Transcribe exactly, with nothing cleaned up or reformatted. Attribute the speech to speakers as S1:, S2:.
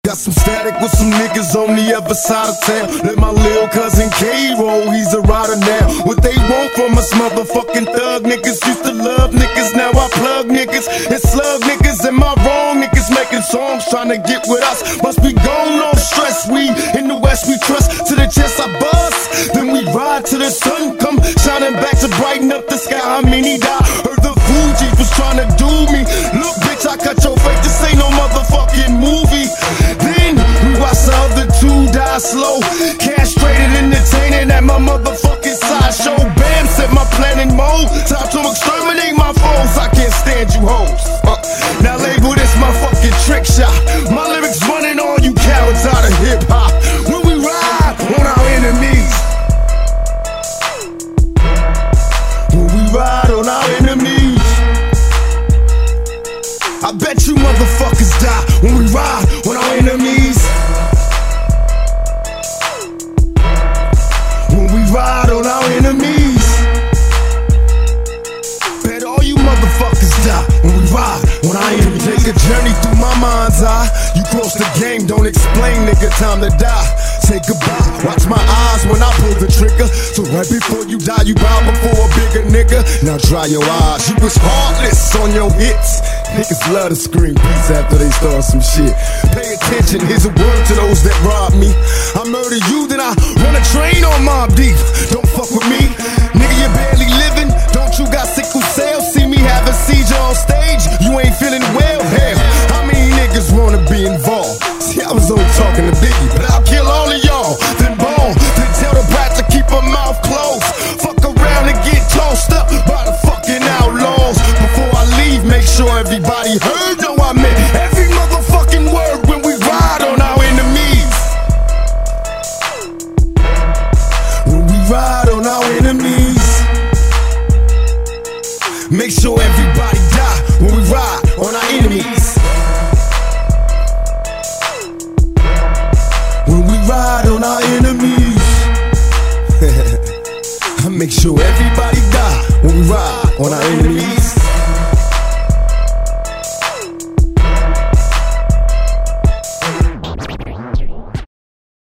S1: Got some static with some niggas on the other side of town. Let my lil' cousin K roll, he's a rider now. What they want from us motherfucking thug niggas. Used to love niggas, now I plug niggas and slug niggas. Am I wrong? Niggas making songs trying to get with us. Must be gone on stress, we in the west we trust. To the chest I bust, then we ride till the sun come shining back to brighten up the sky. I mean he died, heard the Fugees was trying to do me. Look bitch, I cut your face, this ain't no motherfucking movie. Then we watch the other two die slow, castrated, entertaining at my motherfucking sideshow. Bam, set my plan in mode, time to exterminate my foes. I can't stand you hoes. Uh, now label this my fucking trick shot. My lyrics running all you cowards out of hip hop. When we ride on our enemies, when we ride on our enemies, I bet you motherfuckers die when we ride on our enemies. When we ride on our enemies, bet all you motherfuckers die when we ride on our enemies. Take a journey through my mind's eye. You cross the game, don't explain, nigga, time to die. Say goodbye, watch my eyes when I pull the trigger. So right before you die, you bow before a bigger nigga. Now dry your eyes, you was heartless on your hits. Niggas love to scream peace after they start some shit. Pay attention, here's a word to those that rob me. I murder you, then I run a train on Mob Deep. Don't fuck with me, nigga, you barely living. Don't you got sickle cell? See me have a seizure on stage, you ain't feeling well? Hell, how many niggas wanna be involved? See, I was only talking to Biggie, but I'll kill all of y'all, then bone. Then tell the brat to keep her mouth closed. Fuck around and get tossed up by the fucking outlaws. Before I leave, make sure everybody heard. No, I meant every motherfucking word when we ride on our enemies. When we ride on our enemies, make sure everybody die when we ride on our enemies. When we ride on our enemies, I make sure everybody die when we ride on our enemies.